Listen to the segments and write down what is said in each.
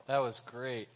That was great.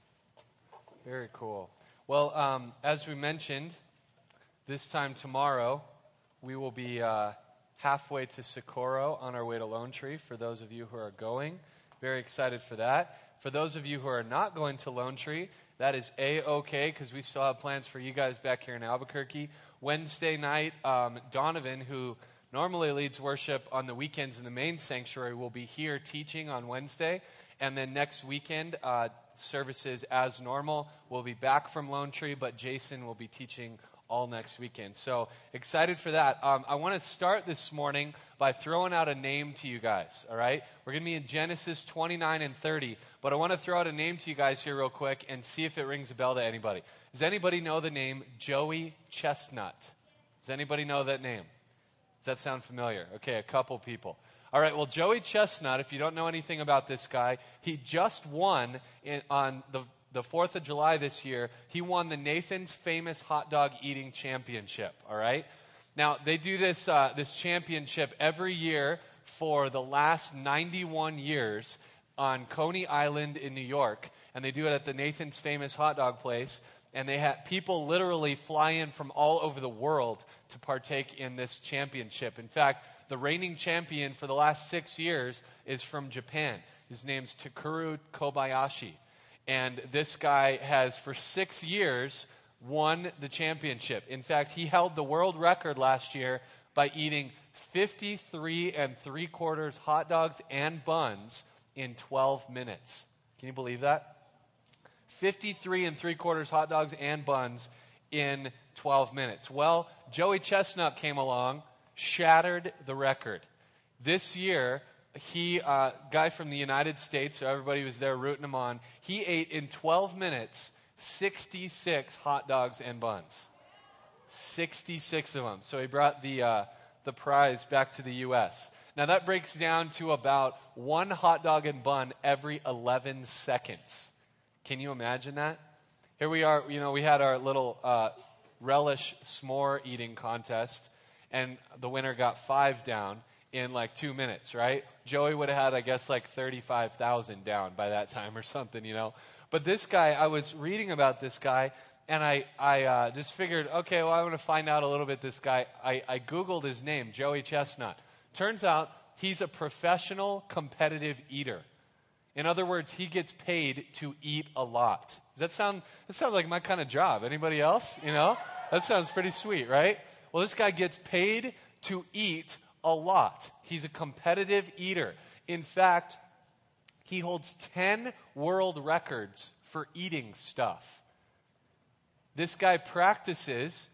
Very cool. Well, as we mentioned, this time tomorrow, we will be halfway to Socorro on our way to Lone Tree for those of you who are going. Very excited for that. For those of you who are not going to Lone Tree, that is A-okay because we still have plans for you guys back here in Albuquerque. Wednesday night, Donovan, who normally leads worship on the weekends in the main sanctuary, will be here teaching on Wednesday. And then next weekend, services as normal. We'll be back from Lone Tree, but Jason will be teaching all next weekend. So excited for that. I want to start this morning by throwing out a name to you guys, all right? We're going to be in Genesis 29 and 30, but I want to throw out a name to you guys here real quick and see if it rings a bell to anybody. Does anybody know the name Joey Chestnut? Does anybody know that name? Does that sound familiar? Okay, a couple people. All right, well, Joey Chestnut, if you don't know anything about this guy, he just won on the 4th of July this year. He won the Nathan's Famous Hot Dog Eating Championship, all right? Now, they do this championship every year for the last 91 years on Coney Island in New York, and they do it at the Nathan's Famous Hot Dog place. And they have people literally fly in from all over the world to partake in this championship. In fact, the reigning champion for the last 6 years is from Japan. His name's Takeru Kobayashi. And this guy has, for 6 years, won the championship. In fact, he held the world record last year by eating 53 3/4 hot dogs and buns in 12 minutes. Can you believe that? 53 3/4 hot dogs and buns in 12 minutes. Well, Joey Chestnut came along, shattered the record. This year, guy from the United States, so everybody was there rooting him on, he ate in 12 minutes 66 hot dogs and buns. 66 of them. So he brought the prize back to the U.S. Now that breaks down to about one hot dog and bun every 11 seconds. Can you imagine that? Here we are, we had our little relish s'more eating contest, and the winner got 5 down in like 2 minutes, right? Joey would have had, I guess, like 35,000 down by that time or something, But this guy, I was reading about this guy, and I just figured, okay, well, I want to find out a little bit this guy. I Googled his name, Joey Chestnut. Turns out he's a professional competitive eater. In other words, he gets paid to eat a lot. That sounds like my kind of job. Anybody else? That sounds pretty sweet, right? Well, this guy gets paid to eat a lot. He's a competitive eater. In fact, he holds 10 world records for eating stuff. This guy practices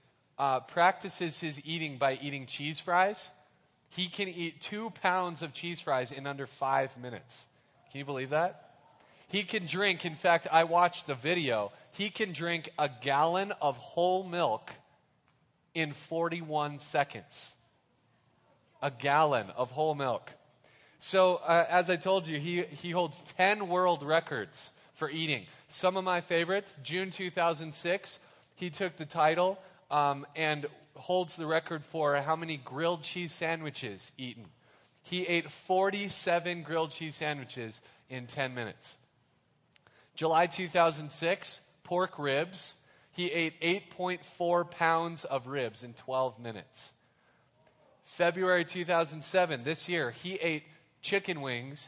his eating by eating cheese fries. He can eat 2 pounds of cheese fries in under 5 minutes. Can you believe that? He can drink, in fact, I watched the video, he can drink a gallon of whole milk in 41 seconds. A gallon of whole milk. So, as I told you, he holds 10 world records for eating. Some of my favorites, June 2006, he took the title and holds the record for how many grilled cheese sandwiches eaten. He ate 47 grilled cheese sandwiches in 10 minutes. July 2006, pork ribs. He ate 8.4 pounds of ribs in 12 minutes. February 2007, this year, he ate chicken wings,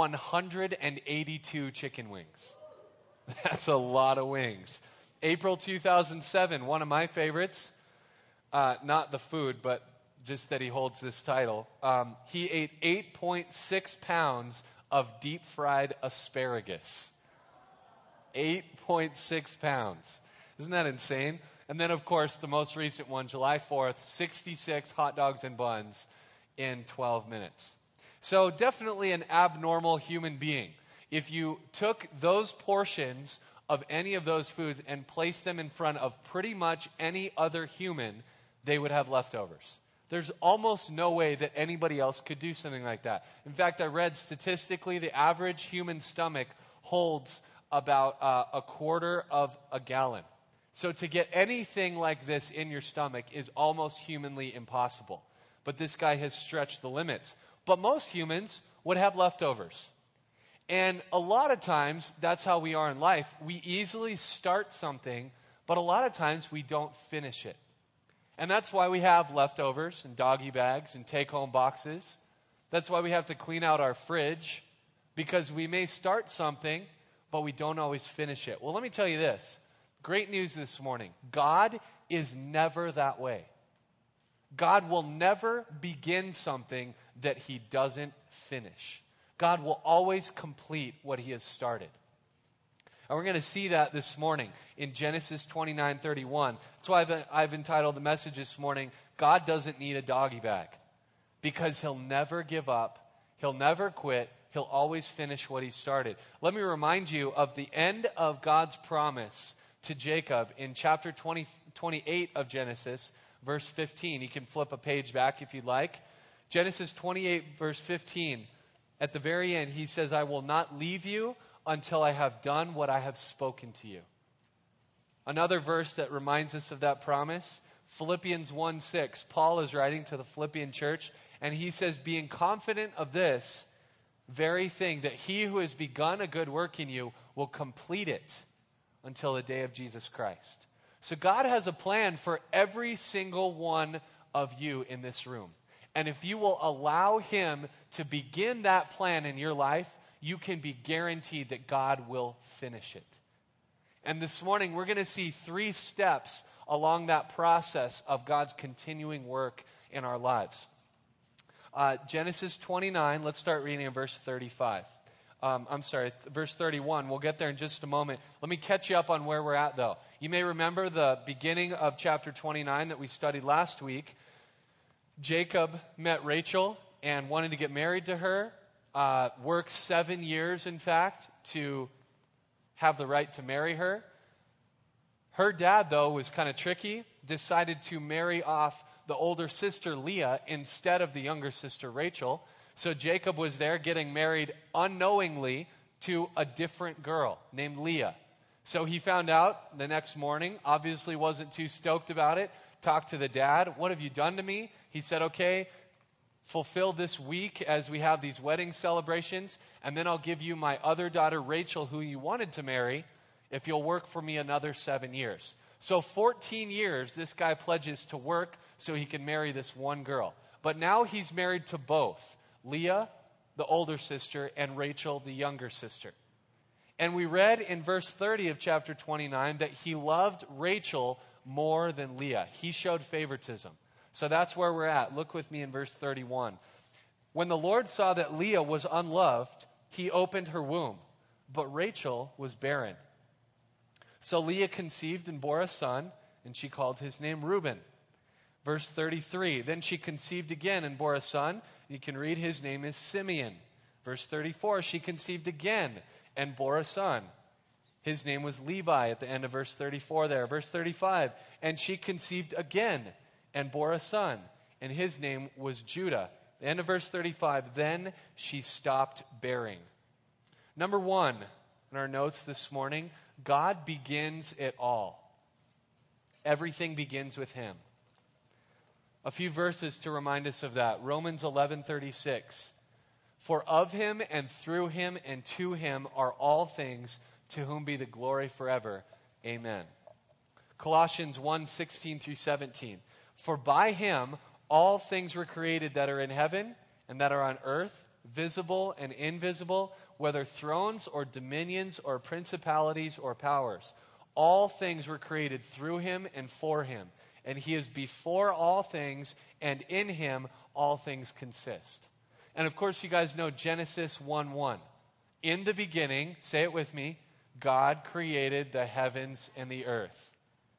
182 chicken wings. That's a lot of wings. April 2007, one of my favorites, not the food, but just that he holds this title. He ate 8.6 pounds of deep-fried asparagus. 8.6 pounds. Isn't that insane? And then, of course, the most recent one, July 4th, 66 hot dogs and buns in 12 minutes. So definitely an abnormal human being. If you took those portions of any of those foods and placed them in front of pretty much any other human, they would have leftovers. There's almost no way that anybody else could do something like that. In fact, I read statistically the average human stomach holds about a quarter of a gallon. So to get anything like this in your stomach is almost humanly impossible. But this guy has stretched the limits. But most humans would have leftovers. And a lot of times, that's how we are in life. We easily start something, but a lot of times we don't finish it. And that's why we have leftovers and doggy bags and take-home boxes. That's why we have to clean out our fridge, because we may start something, but we don't always finish it. Well, let me tell you this. Great news this morning. God is never that way. God will never begin something that he doesn't finish. God will always complete what he has started. And we're going to see that this morning in Genesis 29:31. That's why I've entitled the message this morning, God doesn't need a doggy bag. Because he'll never give up. He'll never quit. He'll always finish what he started. Let me remind you of the end of God's promise to Jacob in chapter 28 of Genesis, verse 15. You can flip a page back if you'd like. Genesis 28, verse 15. At the very end, he says, I will not leave you until I have done what I have spoken to you. Another verse that reminds us of that promise, Philippians 1:6. Paul is writing to the Philippian church, and he says, being confident of this very thing, that he who has begun a good work in you will complete it until the day of Jesus Christ. So God has a plan for every single one of you in this room. And if you will allow him to begin that plan in your life, you can be guaranteed that God will finish it. And this morning, we're going to see 3 steps along that process of God's continuing work in our lives. Genesis 29, let's start reading in verse 35. Verse 31. We'll get there in just a moment. Let me catch you up on where we're at, though. You may remember the beginning of chapter 29 that we studied last week. Jacob met Rachel and wanted to get married to her. Worked 7 years, in fact, to have the right to marry her. Her dad, though, was kind of tricky, decided to marry off the older sister Leah instead of the younger sister Rachel. So Jacob was there getting married unknowingly to a different girl named Leah. So he found out the next morning, obviously wasn't too stoked about it, talked to the dad. What have you done to me? He said, okay, fulfill this week as we have these wedding celebrations, and then I'll give you my other daughter Rachel, who you wanted to marry, if you'll work for me another 7 years. So 14 years, this guy pledges to work so he can marry this one girl. But now he's married to both, Leah, the older sister, and Rachel, the younger sister. And we read in verse 30 of chapter 29 that he loved Rachel more than Leah. He showed favoritism. So that's where we're at. Look with me in verse 31. When the Lord saw that Leah was unloved, he opened her womb, but Rachel was barren. So Leah conceived and bore a son, and she called his name Reuben. Verse 33, then she conceived again and bore a son. You can read his name is Simeon. Verse 34, she conceived again and bore a son. His name was Levi at the end of verse 34 there. Verse 35, and she conceived again and bore a son, and his name was Judah. The end of verse 35, then she stopped bearing. Number 1 in our notes this morning, God begins it all. Everything begins with him. A few verses to remind us of that. Romans 11:36. For of him and through him and to him are all things, to whom be the glory forever. Amen. Colossians 1:16 through 17. For by him all things were created that are in heaven and that are on earth, visible and invisible, whether thrones or dominions or principalities or powers. All things were created through him and for him. And he is before all things, and in him all things consist. And of course, you guys know Genesis 1:1. In the beginning, say it with me, God created the heavens and the earth.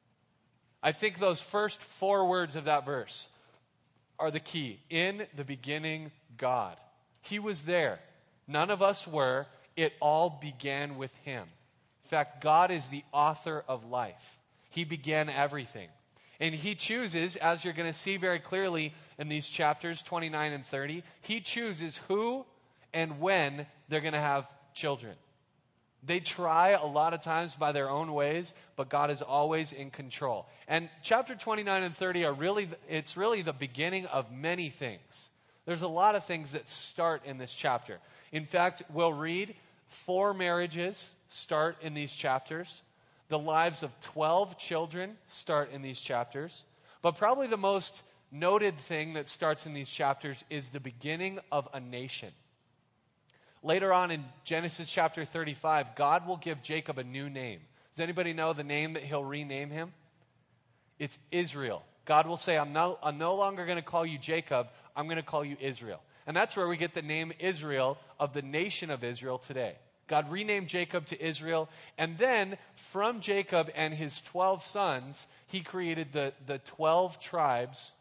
I think those first 4 words of that verse are the key. In the beginning, God. He was there. None of us were. It all began with him. In fact, God is the author of life. He began everything. And he chooses, as you're going to see very clearly in these chapters 29 and 30, he chooses who and when they're going to have children. They try a lot of times by their own ways, but God is always in control. And chapter 29 and 30 it's really the beginning of many things. There's a lot of things that start in this chapter. In fact, we'll read 4 marriages start in these chapters. The lives of 12 children start in these chapters. But probably the most noted thing that starts in these chapters is the beginning of a nation. Later on in Genesis chapter 35, God will give Jacob a new name. Does anybody know the name that he'll rename him? It's Israel. God will say, I'm no longer going to call you Jacob, I'm going to call you Israel. And that's where we get the name Israel of the nation of Israel today. God renamed Jacob to Israel, and then from Jacob and his 12 sons, he created the 12 tribes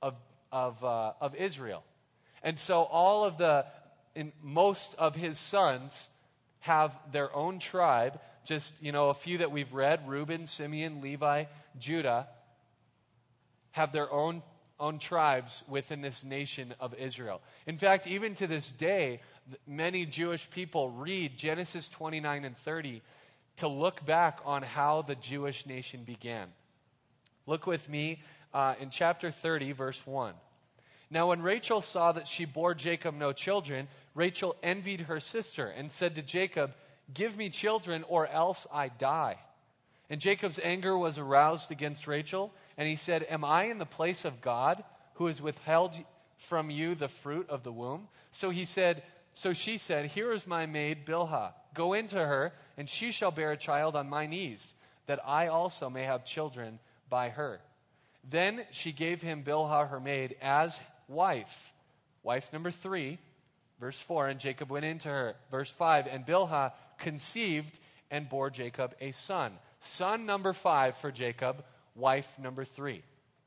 of Israel. And so most of his sons have their own tribe, just, a few that we've read, Reuben, Simeon, Levi, Judah, have their own tribes within this nation of Israel. In fact, even to this day, many Jewish people read Genesis 29 and 30 to look back on how the Jewish nation began. Look with me in chapter 30, verse 1. Now when Rachel saw that she bore Jacob no children, Rachel envied her sister and said to Jacob, "Give me children or else I die." And Jacob's anger was aroused against Rachel, and he said, "Am I in the place of God, who has withheld from you the fruit of the womb?" So she said, "Here is my maid Bilhah. Go into her, and she shall bear a child on my knees, that I also may have children by her." Then she gave him Bilhah her maid as wife. Wife number 3, verse 4, and Jacob went into her. Verse 5, and Bilhah conceived and bore Jacob a son. Son number 5 for Jacob, wife number 3.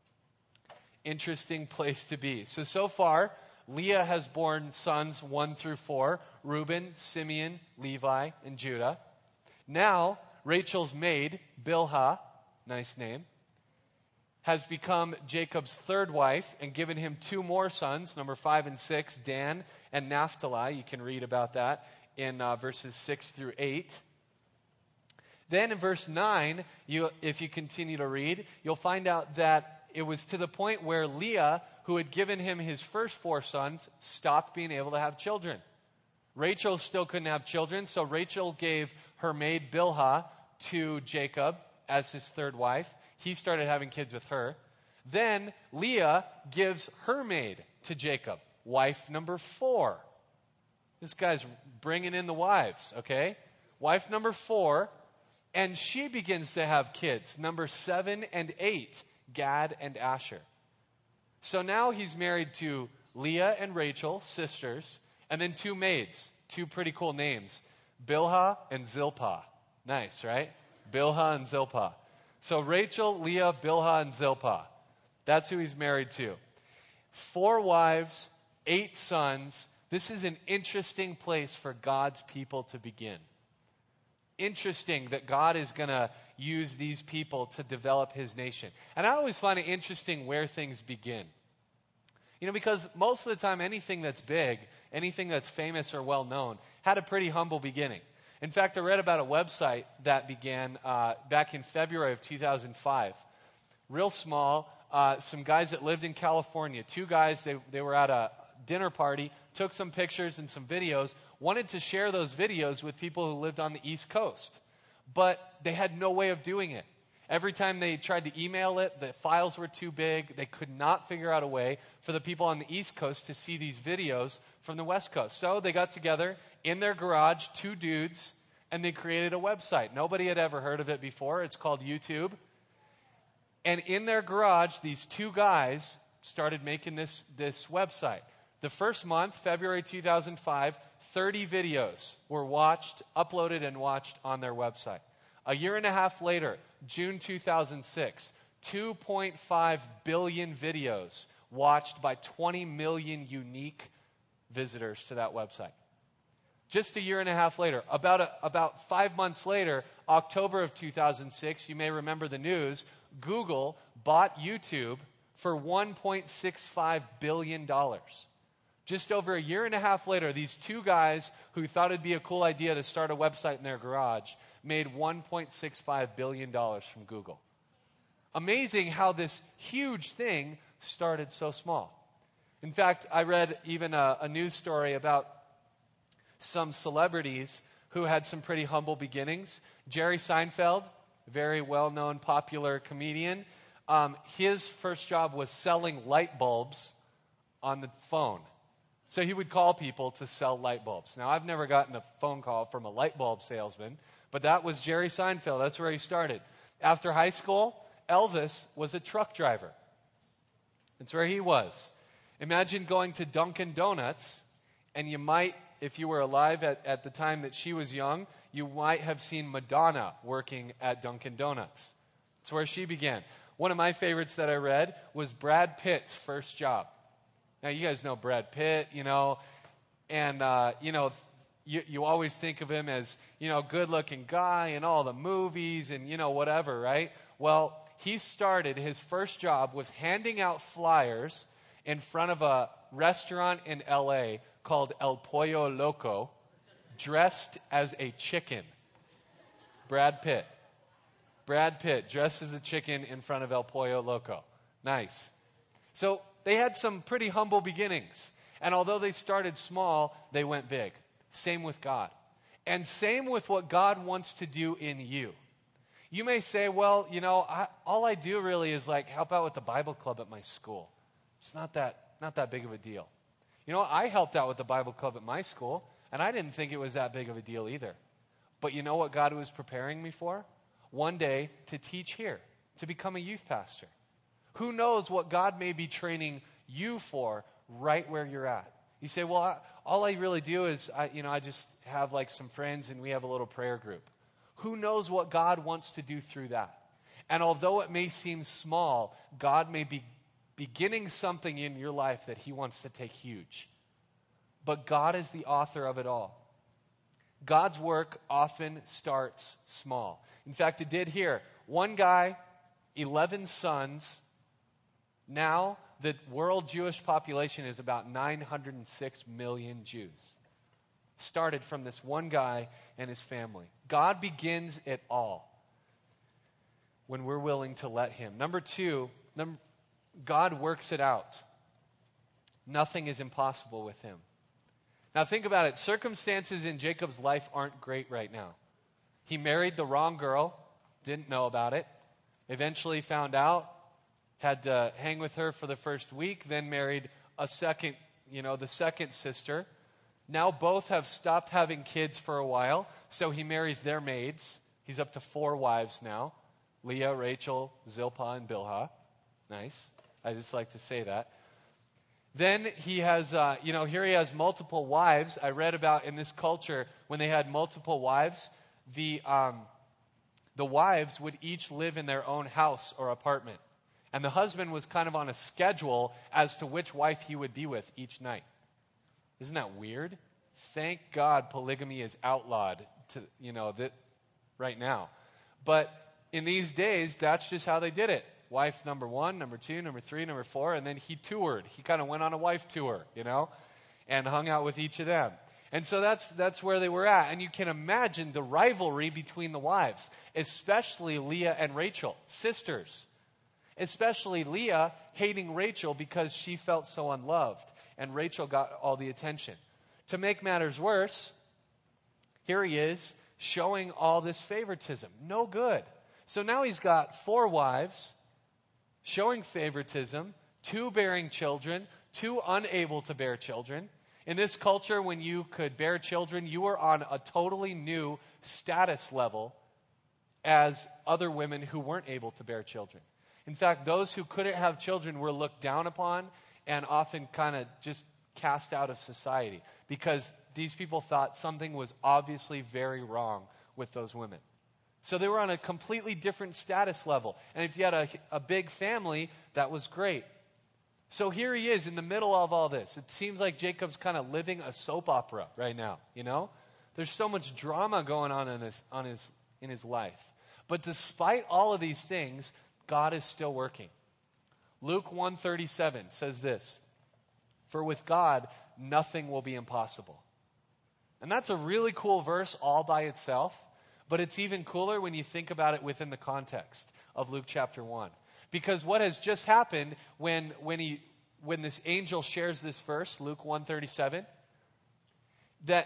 Interesting place to be. So far, Leah has borne sons 1 through 4, Reuben, Simeon, Levi, and Judah. Now, Rachel's maid, Bilhah, nice name, has become Jacob's 3rd wife and given him 2 more sons, number 5 and 6, Dan and Naphtali. You can read about that in verses 6 through 8. Then in verse 9, if you continue to read, you'll find out that it was to the point where Leah, who had given him his first 4 sons, stopped being able to have children. Rachel still couldn't have children, so Rachel gave her maid Bilhah to Jacob as his 3rd wife. He started having kids with her. Then Leah gives her maid to Jacob, wife number 4. This guy's bringing in the wives, okay? Wife number 4, and she begins to have kids, number 7 and 8, Gad and Asher. So now he's married to Leah and Rachel, sisters, and then 2 maids, 2 pretty cool names, Bilhah and Zilpah. Nice, right? Bilhah and Zilpah. So Rachel, Leah, Bilhah, and Zilpah. That's who he's married to. 4 wives, 8 sons. This is an interesting place for God's people to begin. Interesting that God is going to use these people to develop his nation. And I always find it interesting where things begin. Because most of the time anything that's big, anything that's famous or well known, had a pretty humble beginning. In fact, I read about a website that began back in February of 2005. Real small. Some guys that lived in California. 2 guys, they were at a dinner party, took some pictures and some videos, wanted to share those videos with people who lived on the East Coast. But they had no way of doing it. Every time they tried to email it, the files were too big. They could not figure out a way for the people on the East Coast to see these videos from the West Coast. So they got together in their garage, 2 dudes, and they created a website. Nobody had ever heard of it before. It's called YouTube. And in their garage, these 2 guys started making this website. The first month, February 2005, 30 videos were uploaded and watched on their website. A year and a half later, June 2006, 2.5 billion videos watched by 20 million unique visitors to that website. Just a year and a half later, about 5 months later, October of 2006, you may remember the news, Google bought YouTube for $1.65 billion. Just over a year and a half later, these 2 guys who thought it'd be a cool idea to start a website in their garage made $1.65 billion from Google. Amazing how this huge thing started so small. In fact, I read even a news story about some celebrities who had some pretty humble beginnings. Jerry Seinfeld, very well-known, popular comedian. His first job was selling light bulbs on the phone. So he would call people to sell light bulbs. Now, I've never gotten a phone call from a light bulb salesman, but that was Jerry Seinfeld. That's where he started. After high school, Elvis was a truck driver. That's where he was. Imagine going to Dunkin' Donuts, and you might, if you were alive at the time that she was young, you might have seen Madonna working at Dunkin' Donuts. That's where she began. One of my favorites that I read was Brad Pitt's first job. Now, you guys know Brad Pitt, and, you always think of him as, good-looking guy in all the movies and, whatever, right? Well, he started his first job with handing out flyers in front of a restaurant in L.A. called El Pollo Loco, dressed as a chicken. Brad Pitt, dressed as a chicken in front of El Pollo Loco. Nice. So they had some pretty humble beginnings. And although they started small, they went big. Same with God. And same with what God wants to do in you. You may say, well, all I do really is help out with the Bible club at my school. It's not that big of a deal. I helped out with the Bible club at my school, and I didn't think it was that big of a deal either. But you know what God was preparing me for? One day to teach here, to become a youth pastor. Who knows what God may be training you for right where you're at. You say, well, all I really do is, I just have some friends and we have a little prayer group. Who knows what God wants to do through that? And although it may seem small, God may be beginning something in your life that he wants to take huge. But God is the author of it all. God's work often starts small. In fact, it did here. One guy, 11 sons. Now, the world Jewish population is about 906 million Jews. Started from this one guy and his family. God begins it all when we're willing to let him. Number two, God works it out. Nothing is impossible with him. Now think about it. Circumstances in Jacob's life aren't great right now. He married the wrong girl, didn't know about it, eventually found out, had to hang with her for the first week, then married the second sister. Now both have stopped having kids for a while, so he marries their maids. He's up to 4 wives now. Leah, Rachel, Zilpah, and Bilhah. Nice. I just like to say that. Then he has, here he has multiple wives. I read about in this culture, when they had multiple wives, the wives would each live in their own house or apartment. And the husband was kind of on a schedule as to which wife he would be with each night. Isn't that weird? Thank God polygamy is outlawed right now. But in these days, that's just how they did it. Wife number 1, number 2, number 3, number 4, and then he toured. He kind of went on a wife tour, and hung out with each of them. And so that's where they were at. And you can imagine the rivalry between the wives, especially Leah and Rachel, sisters. Especially Leah hating Rachel because she felt so unloved, and Rachel got all the attention. To make matters worse, here he is showing all this favoritism. No good. So now he's got 4 wives, showing favoritism, 2 bearing children, 2 unable to bear children. In this culture, when you could bear children, you were on a totally new status level as other women who weren't able to bear children. In fact, those who couldn't have children were looked down upon and often kind of just cast out of society because these people thought something was obviously very wrong with those women. So they were on a completely different status level. And if you had a big family, that was great. So here he is in the middle of all this. It seems like Jacob's kind of living a soap opera right now, There's so much drama going on in his life. But despite all of these things, God is still working. Luke 1:37 says this, "For with God, nothing will be impossible." And that's a really cool verse all by itself, but it's even cooler when you think about it within the context of Luke chapter 1. Because what has just happened when this angel shares this verse, Luke 1:37, that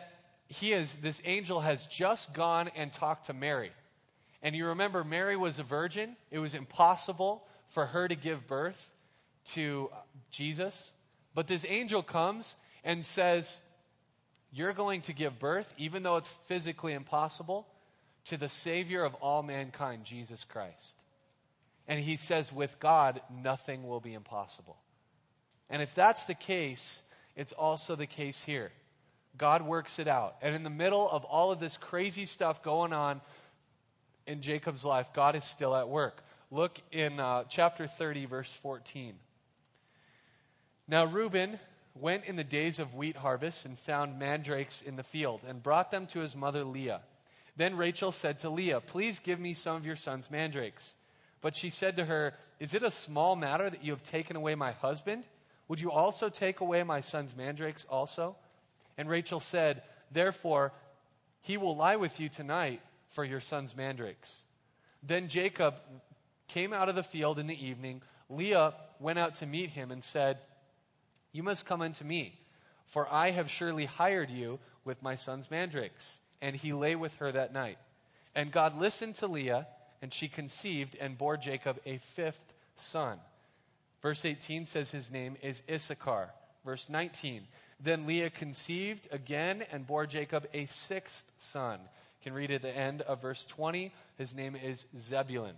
this angel has just gone and talked to Mary. And you remember Mary was a virgin. It was impossible for her to give birth to Jesus. But this angel comes and says, you're going to give birth, even though it's physically impossible, to the Savior of all mankind, Jesus Christ. And he says, with God, nothing will be impossible. And if that's the case, it's also the case here. God works it out. And in the middle of all of this crazy stuff going on in Jacob's life, God is still at work. Look in chapter 30, verse 14. Now Reuben went in the days of wheat harvest and found mandrakes in the field and brought them to his mother Leah. Then Rachel said to Leah, please give me some of your son's mandrakes. But she said to her, is it a small matter that you have taken away my husband? Would you also take away my son's mandrakes also? And Rachel said, therefore, he will lie with you tonight for your son's mandrakes. Then Jacob came out of the field in the evening. Leah went out to meet him and said, you must come unto me, for I have surely hired you with my son's mandrakes. And he lay with her that night. And God listened to Leah, and she conceived and bore Jacob a fifth son. Verse 18 says his name is Issachar. Verse 19, then Leah conceived again and bore Jacob a sixth son. You can read at the end of verse 20, his name is Zebulun.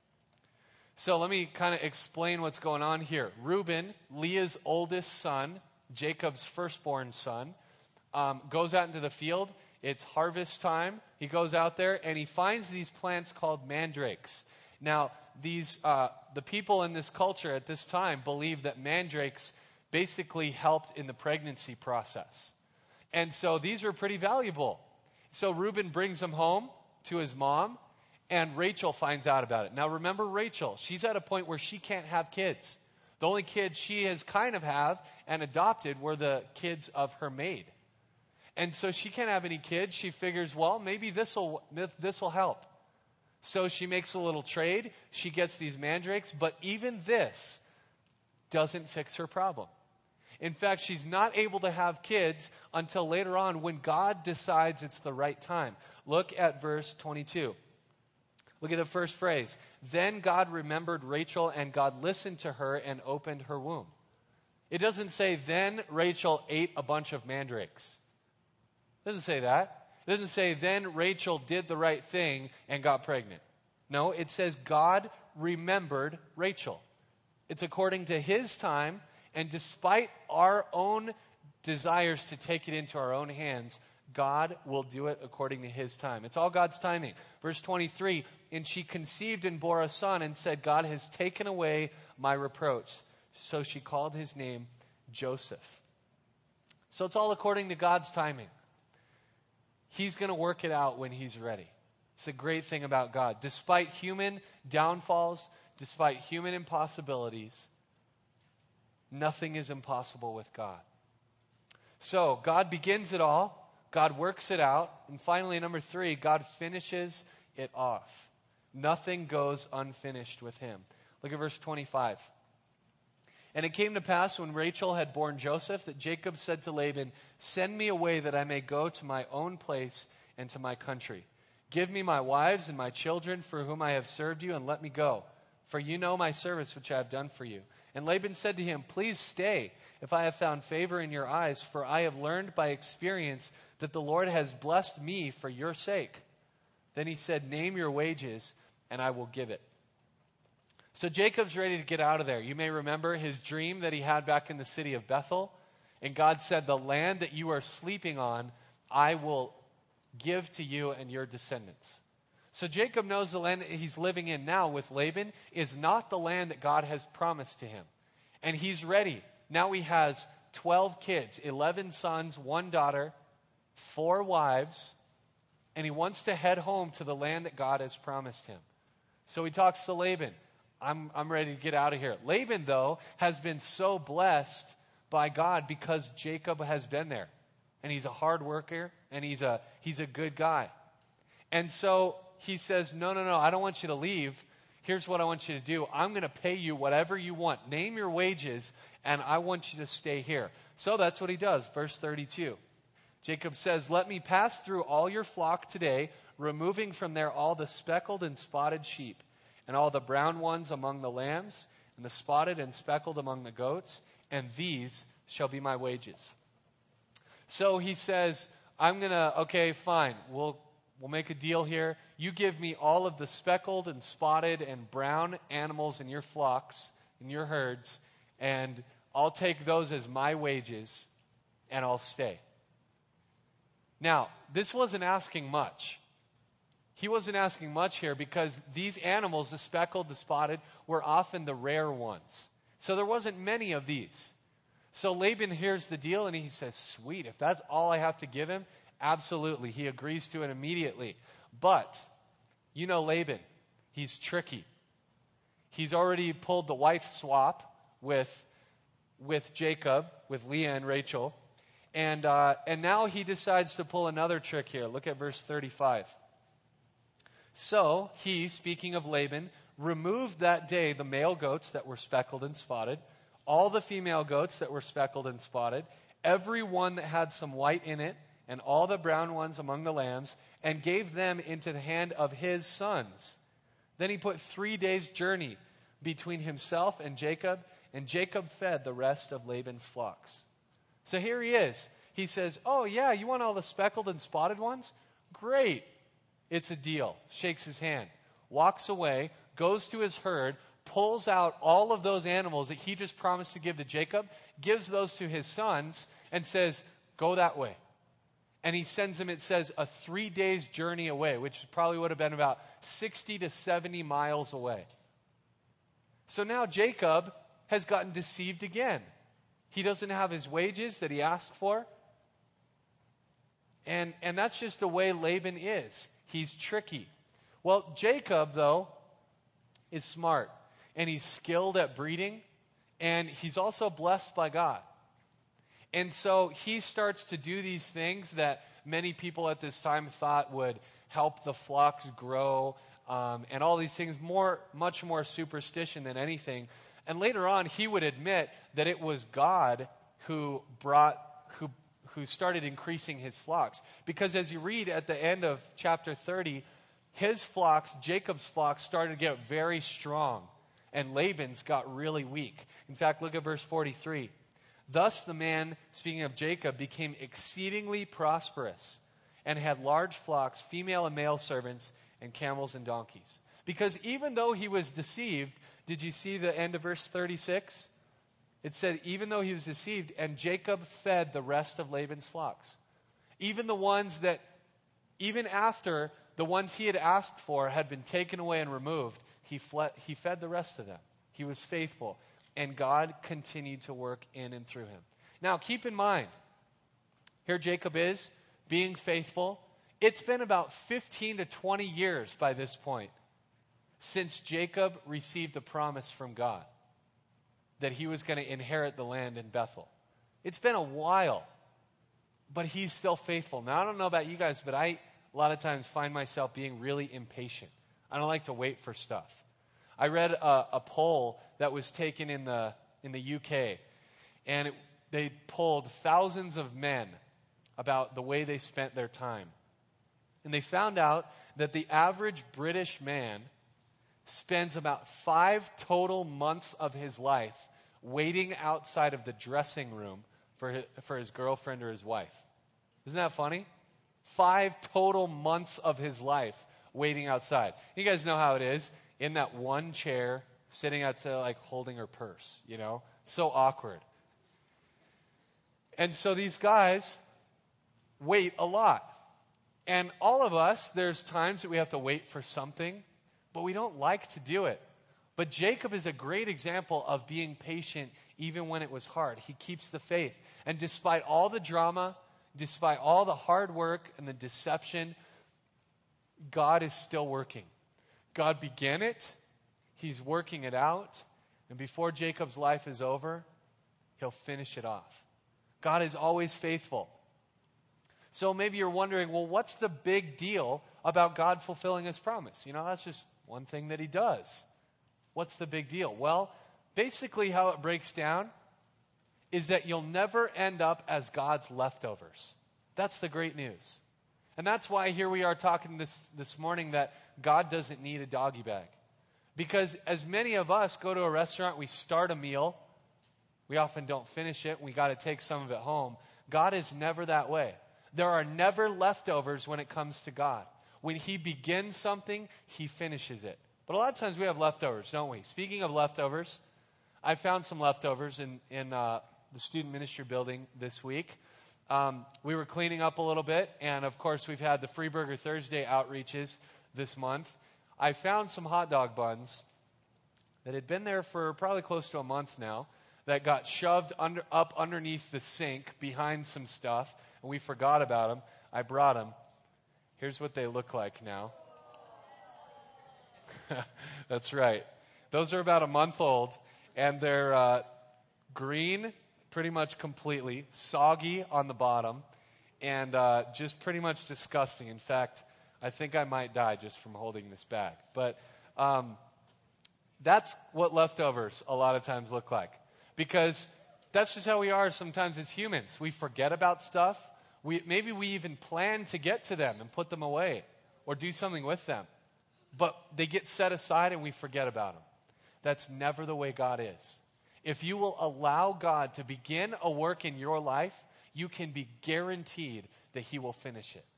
So let me kind of explain what's going on here. Reuben, Leah's oldest son, Jacob's firstborn son, goes out into the field. It's harvest time. He goes out there and he finds these plants called mandrakes. Now, the people in this culture at this time believed that mandrakes basically helped in the pregnancy process. And so these were pretty valuable. So Reuben brings them home to his mom, and Rachel finds out about it. Now remember Rachel, she's at a point where she can't have kids. The only kids she has kind of have and adopted were the kids of her maid. And so she can't have any kids. She figures, well, maybe this will help. So she makes a little trade. She gets these mandrakes, but even this doesn't fix her problem. In fact, she's not able to have kids until later on when God decides it's the right time. Look at verse 22. Look at the first phrase. Then God remembered Rachel, and God listened to her and opened her womb. It doesn't say, then Rachel ate a bunch of mandrakes. It doesn't say that. It doesn't say, then Rachel did the right thing and got pregnant. No, it says God remembered Rachel. It's according to his time, and despite our own desires to take it into our own hands, God will do it according to his time. It's all God's timing. Verse 23, and she conceived and bore a son and said, God has taken away my reproach. So she called his name Joseph. So it's all according to God's timing. He's going to work it out when he's ready. It's a great thing about God. Despite human downfalls, despite human impossibilities, nothing is impossible with God. So God begins it all. God works it out. And finally, number 3, God finishes it off. Nothing goes unfinished with him. Look at verse 25. And it came to pass when Rachel had borne Joseph that Jacob said to Laban, send me away that I may go to my own place and to my country. Give me my wives and my children for whom I have served you, and let me go. For you know my service which I have done for you. And Laban said to him, please stay, if I have found favor in your eyes, for I have learned by experience that the Lord has blessed me for your sake. Then he said, name your wages, and I will give it. So Jacob's ready to get out of there. You may remember his dream that he had back in the city of Bethel. And God said, the land that you are sleeping on, I will give to you and your descendants. So Jacob knows the land that he's living in now with Laban is not the land that God has promised to him. And he's ready. Now he has 12 kids, 11 sons, 1 daughter, 4 wives, and he wants to head home to the land that God has promised him. So he talks to Laban. I'm ready to get out of here. Laban, though, has been so blessed by God because Jacob has been there. And he's a hard worker, and he's a good guy. And so he says, no, I don't want you to leave. Here's what I want you to do. I'm going to pay you whatever you want. Name your wages, and I want you to stay here. So that's what he does. Verse 32. Jacob says, "Let me pass through all your flock today, removing from there all the speckled and spotted sheep, and all the brown ones among the lambs, and the spotted and speckled among the goats, and these shall be my wages." So he says, okay, fine, we'll make a deal here. You give me all of the speckled and spotted and brown animals in your flocks, in your herds, and I'll take those as my wages, and I'll stay. Now, this wasn't asking much. He wasn't asking much here because these animals, the speckled, the spotted, were often the rare ones. So there wasn't many of these. So Laban hears the deal and he says, sweet, if that's all I have to give him, absolutely. He agrees to it immediately. But, you know Laban, he's tricky. He's already pulled the wife swap with Jacob, with Leah and Rachel. And now he decides to pull another trick here. Look at verse 35. So he, speaking of Laban, removed that day the male goats that were speckled and spotted, all the female goats that were speckled and spotted, every one that had some white in it, and all the brown ones among the lambs, and gave them into the hand of his sons. Then he put 3 days' journey between himself and Jacob fed the rest of Laban's flocks. So here he is. He says, oh yeah, you want all the speckled and spotted ones? Great. It's a deal. Shakes his hand. Walks away, goes to his herd, pulls out all of those animals that he just promised to give to Jacob, gives those to his sons, and says, go that way. And he sends them, it says, a 3 days journey away, which probably would have been about 60 to 70 miles away. So now Jacob has gotten deceived again. He doesn't have his wages that he asked for. And that's just the way Laban is. He's tricky. Well, Jacob, though, is smart. And he's skilled at breeding. And he's also blessed by God. And so he starts to do these things that many people at this time thought would help the flocks grow. And all these things, much more superstition than anything. And later on, he would admit that it was God who started increasing his flocks. Because as you read at the end of chapter 30, his flocks, Jacob's flocks, started to get very strong. And Laban's got really weak. In fact, look at verse 43. Thus the man, speaking of Jacob, became exceedingly prosperous and had large flocks, female and male servants, and camels and donkeys. Because even though he was deceived, did you see the end of verse 36? It said, even though he was deceived, and Jacob fed the rest of Laban's flocks. Even after the ones he had asked for had been taken away and removed, he fed the rest of them. He was faithful. And God continued to work in and through him. Now, keep in mind, here Jacob is, being faithful. It's been about 15 to 20 years by this point since Jacob received the promise from God that he was going to inherit the land in Bethel. It's been a while, but he's still faithful. Now, I don't know about you guys, but I, a lot of times, find myself being really impatient. I don't like to wait for stuff. I read a poll that was taken in the UK, and they polled thousands of men about the way they spent their time. And they found out that the average British man spends about 5 total months of his life waiting outside of the dressing room for his girlfriend or his wife. Isn't that funny? 5 total months of his life waiting outside. You guys know how it is. In that one chair, sitting outside, like holding her purse, you know? So awkward. And so these guys wait a lot. And all of us, there's times that we have to wait for something, but we don't like to do it. But Jacob is a great example of being patient even when it was hard. He keeps the faith. And despite all the drama, despite all the hard work and the deception, God is still working. God began it. He's working it out. And before Jacob's life is over, he'll finish it off. God is always faithful. So maybe you're wondering, well, what's the big deal about God fulfilling his promise? You know, that's just one thing that he does. What's the big deal? Well, basically how it breaks down is that you'll never end up as God's leftovers. That's the great news. And that's why here we are talking this morning that God doesn't need a doggy bag. Because as many of us go to a restaurant, we start a meal, we often don't finish it, we got to take some of it home. God is never that way. There are never leftovers when it comes to God. When He begins something, He finishes it. But a lot of times we have leftovers, don't we? Speaking of leftovers, I found some leftovers in the student ministry building this week. We were cleaning up a little bit, and of course we've had the Free Burger Thursday outreaches this month. I found some hot dog buns that had been there for probably close to a month now that got shoved up underneath the sink behind some stuff, and we forgot about them. I brought them. Here's what they look like now. That's right. Those are about a month old, and they're green pretty much completely, soggy on the bottom, and just pretty much disgusting. In fact, I think I might die just from holding this bag. But that's what leftovers a lot of times look like. Because that's just how we are sometimes as humans. We forget about stuff. Maybe we even plan to get to them and put them away or do something with them. But they get set aside and we forget about them. That's never the way God is. If you will allow God to begin a work in your life, you can be guaranteed that He will finish it.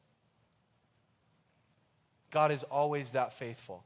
God is always that faithful.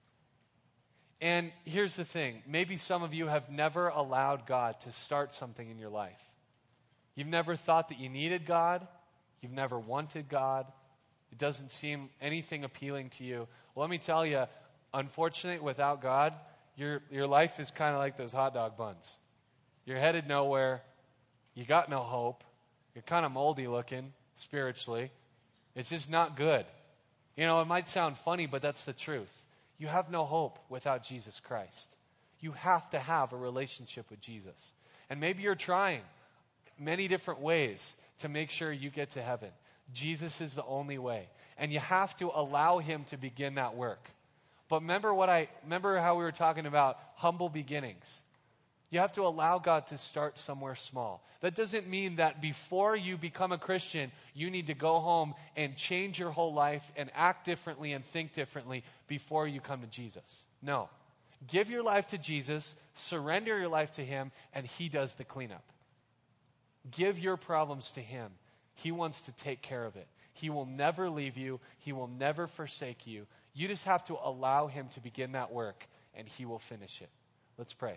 And here's the thing. Maybe some of you have never allowed God to start something in your life. You've never thought that you needed God. You've never wanted God. It doesn't seem anything appealing to you. Well, let me tell you, unfortunately, without God, your life is kind of like those hot dog buns. You're headed nowhere. You got no hope. You're kind of moldy looking spiritually. It's just not good. You know, it might sound funny, but that's the truth. You have no hope without Jesus Christ. You have to have a relationship with Jesus. And maybe you're trying many different ways to make sure you get to heaven. Jesus is the only way. And you have to allow Him to begin that work. But remember how we were talking about humble beginnings. You have to allow God to start somewhere small. That doesn't mean that before you become a Christian, you need to go home and change your whole life and act differently and think differently before you come to Jesus. No. Give your life to Jesus, surrender your life to Him, and He does the cleanup. Give your problems to Him. He wants to take care of it. He will never leave you. He will never forsake you. You just have to allow Him to begin that work, and He will finish it. Let's pray.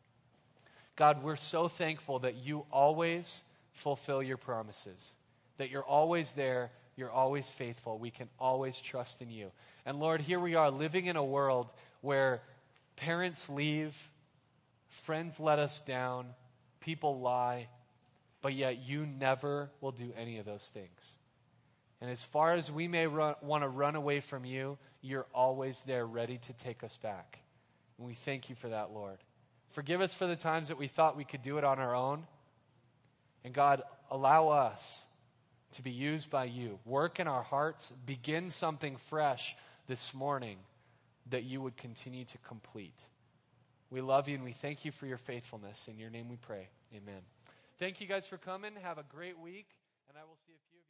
God, we're so thankful that You always fulfill Your promises, that You're always there, You're always faithful. We can always trust in You. And Lord, here we are living in a world where parents leave, friends let us down, people lie, but yet You never will do any of those things. And as far as we may want to run away from You, You're always there ready to take us back. And we thank You for that, Lord. Forgive us for the times that we thought we could do it on our own. And God, allow us to be used by You. Work in our hearts. Begin something fresh this morning that You would continue to complete. We love You and we thank You for Your faithfulness. In Your name we pray. Amen. Thank you guys for coming. Have a great week. And I will see a few of you.